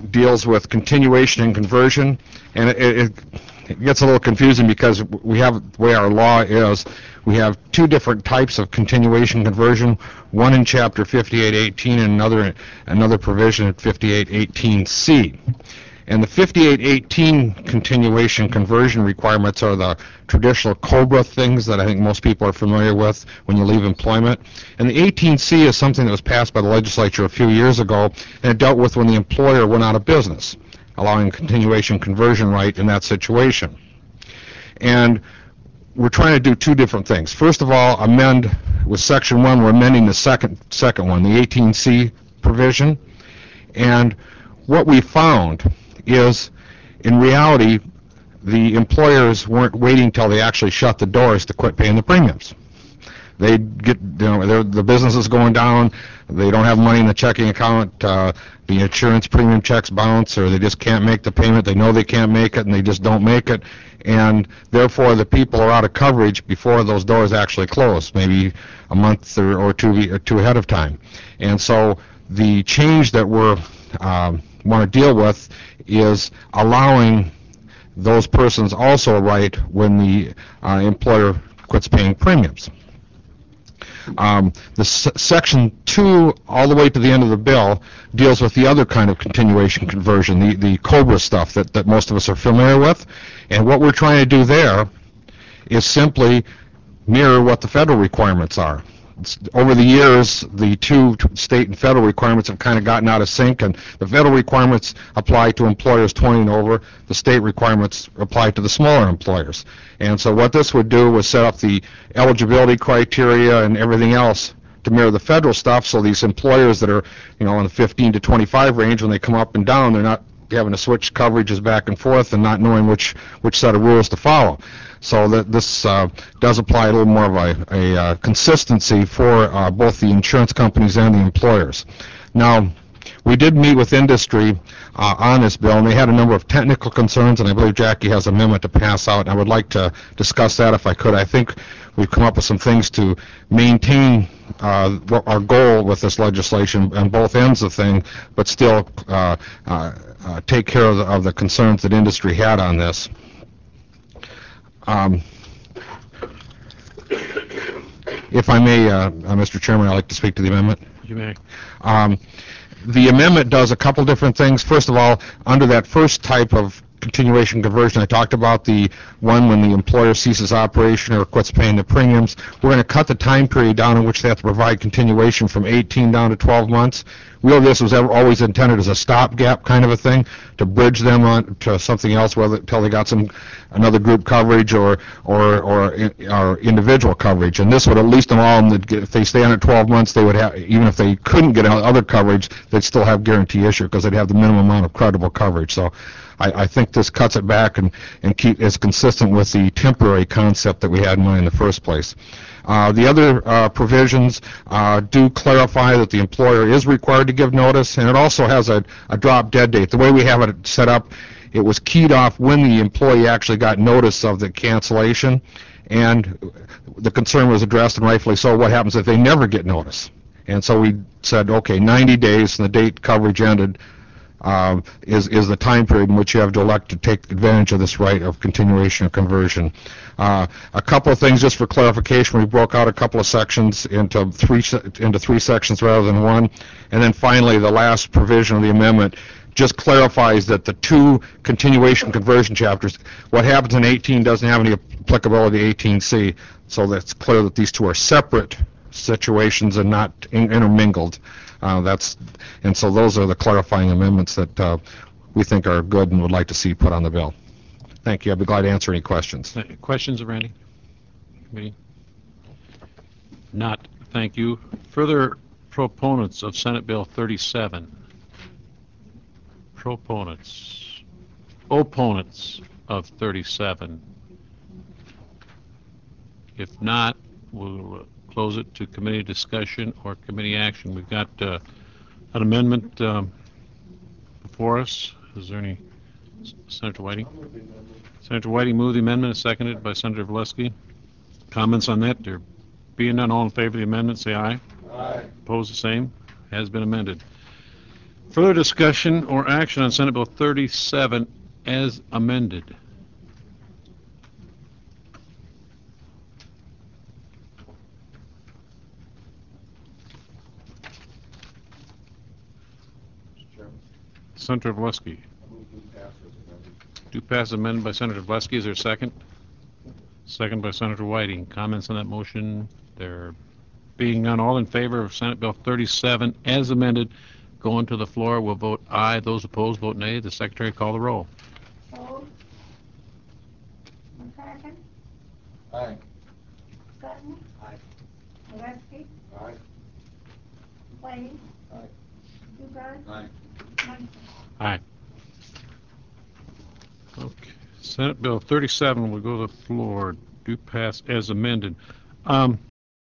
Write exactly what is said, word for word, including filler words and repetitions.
deals with continuation and conversion, and it, it, it gets a little confusing because we have, the way our law is, we have two different types of continuation conversion, one in Chapter fifty-eight eighteen and another another provision at fifty-eight eighteen C. And the fifty-eight eighteen continuation conversion requirements are the traditional COBRA things that I think most people are familiar with when you leave employment. And the eighteen C is something that was passed by the legislature a few years ago, and it dealt with when the employer went out of business, allowing continuation conversion right in that situation. And we're trying to do two different things. First of all, amend with Section one, we're amending the second second one, the eighteen C provision. And what we found is, in reality, the employers weren't waiting until they actually shut the doors to quit paying the premiums. They get, you know, the business is going down, they don't have money in the checking account, uh, the insurance premium checks bounce, or they just can't make the payment, they know they can't make it, and they just don't make it, and therefore the people are out of coverage before those doors actually close, maybe a month or, or, two, or two ahead of time. And so the change that we're um, want to deal with is allowing those persons also a right when the uh, employer quits paying premiums. Um, the s section two, all the way to the end of the bill, deals with the other kind of continuation conversion, the, the COBRA stuff that, that most of us are familiar with. And what we're trying to do there is simply mirror what the federal requirements are. Over the years, the two state and federal requirements have kind of gotten out of sync, and the federal requirements apply to employers twenty and over, the state requirements apply to the smaller employers. And so what this would do was set up the eligibility criteria and everything else to mirror the federal stuff, so these employers that are, you know, in the fifteen to twenty-five range, when they come up and down, they're not having to switch coverages back and forth and not knowing which which set of rules to follow. So that this uh, does apply a little more of a, a uh, consistency for uh, both the insurance companies and the employers. Now, we did meet with industry uh, on this bill, and they had a number of technical concerns, and I believe Jackie has an amendment to pass out, and I would like to discuss that if I could. I think we've come up with some things to maintain uh, our goal with this legislation on both ends of the thing, but still uh, uh, uh, take care of the, of the concerns that industry had on this. Um, if I may, uh, uh, Mister Chairman, I'd like to speak to the amendment. You may. Um, the amendment does a couple different things. First of all, under that first type of continuation conversion, I talked about the one when the employer ceases operation or quits paying the premiums. We're going to cut the time period down in which they have to provide continuation from eighteen down to twelve months. Really, this was ever, always intended as a stopgap kind of a thing to bridge them on to something else, whether until they got some another group coverage or or or, or individual coverage. And this would at least allow them that if they stay on it twelve months, they would have, even if they couldn't get other coverage, they'd still have guarantee issue because they'd have the minimum amount of credible coverage. So I, I think this cuts it back and and keep is consistent with the temporary concept that we had in mind in the first place. Uh, the other uh, provisions uh, do clarify that the employer is required to give notice, and it also has a, a drop dead date. The way we have it set up, it was keyed off when the employee actually got notice of the cancellation, and the concern was addressed, and rightfully so, what happens if they never get notice? And so we said, okay, ninety days from the date coverage ended uh, is, is the time period in which you have to elect to take advantage of this right of continuation or conversion. Uh, a couple of things just for clarification. We broke out a couple of sections into three into three sections rather than one. And then finally, the last provision of the amendment just clarifies that the two continuation conversion chapters, what happens in eighteen doesn't have any applicability to eighteen C, so that's clear that these two are separate situations and not in intermingled. Uh, that's and so those are the clarifying amendments that uh, we think are good and would like to see put on the bill. Thank you. I'd be glad to answer any questions. Uh, questions of Randy? Committee? Not. Thank you. Further proponents of Senate Bill thirty-seven. Proponents. Opponents of thirty-seven. If not, we'll close it to committee discussion or committee action. We've got uh, an amendment um, before us. Is there any? Senator Whiting? Senator Whiting moved the amendment, seconded by Senator Valesky. Comments on that? There being none, all in favor of the amendment, say aye. Aye. Opposed, the same. Has been amended. Further discussion or action on Senate Bill thirty-seven as amended? Senator Vleski. Do pass amended by Senator Vleski. Is there a second? Second by Senator Whiting. Comments on that motion? There being none, all in favor of Senate Bill thirty-seven as amended, go on to the floor. We'll vote aye. Those opposed, vote nay. The Secretary call the roll. Opposed? McCracken? Aye. Sutton? Aye. Gillespie? Aye. Whiting? Aye. Dugard? Aye. Munson? Aye. Okay. Senate Bill thirty-seven will go to the floor. Do pass as amended. Um,